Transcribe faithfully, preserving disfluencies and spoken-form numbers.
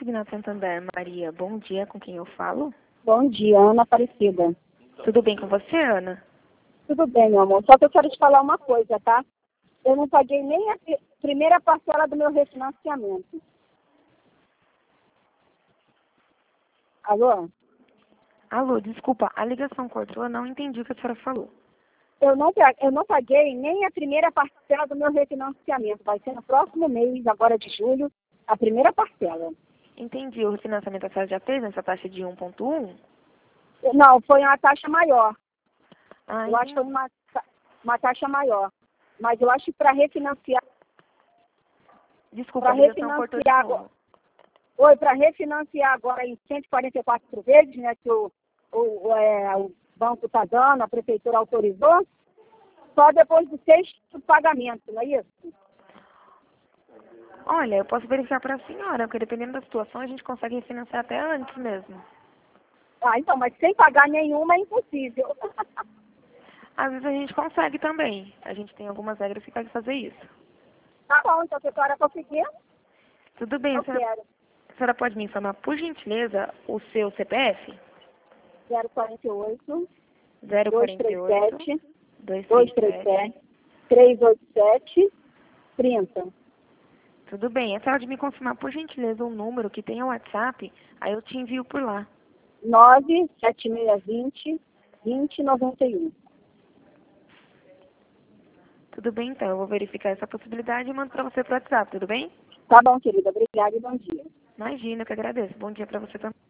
Segnato Santander, Maria, bom dia, com quem eu falo? Bom dia, Ana Aparecida. Tudo bem com você, Ana? Tudo bem, meu amor. Só que eu quero te falar uma coisa, tá? Eu não paguei nem a pri- primeira parcela do meu refinanciamento. Alô? Alô, desculpa, a ligação cortou, eu não entendi o que a senhora falou. Eu não, pa- eu não paguei nem a primeira parcela do meu refinanciamento. Vai ser no próximo mês, agora de julho, a primeira parcela. Entendi, o refinanciamento a senhora já fez nessa taxa de um ponto um? Não, foi uma taxa maior. Ah, Eu acho que foi entendi. uma, ta- uma taxa maior. Mas eu acho que para refinanciar, Desculpa, para a ligação cortou de refinanciar agora. novo. Oi, para refinanciar agora em cento e quarenta e quatro vezes, né, que o, o, o, é, o banco está dando, a prefeitura autorizou, só depois do sexto pagamento, não é isso? Olha, eu posso verificar para a senhora, porque dependendo da situação a gente consegue refinanciar até antes mesmo. Ah, então, mas sem pagar nenhuma é impossível. Às vezes a gente consegue também. A gente tem algumas regras que consegue fazer isso. Tá bom, então se a senhora conseguir, Tudo bem, a eu senhora, quero. a senhora pode me informar, por gentileza, o seu C P F? zero quatro oito, zero dois quatro três oito, sete, dois dois três três sete. sete, três oito sete, trinta. Tudo bem. É só de me confirmar, por gentileza, um número que tenha WhatsApp, aí eu te envio por lá. nove sete seis vinte, vinte noventa e um. Tudo bem, então. Eu vou verificar essa possibilidade e mando para você pro WhatsApp, tudo bem? Tá bom, querida. Obrigada e bom dia. Imagina, eu que agradeço. Bom dia para você também.